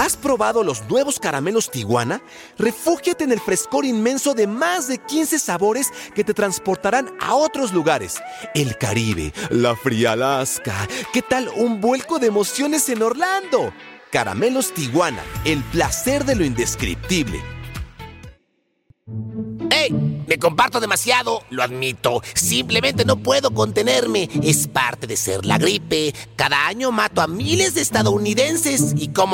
¿Has probado los nuevos caramelos Tijuana? Refúgiate en el frescor inmenso de más de 15 sabores que te transportarán a otros lugares. El Caribe, la fría Alaska. ¿Qué tal un vuelco de emociones en Orlando? Caramelos Tijuana, el placer de lo indescriptible. ¡Ey! Me comparto demasiado, lo admito. Simplemente no puedo contenerme. Es parte de ser la gripe. Cada año mato a miles de estadounidenses y como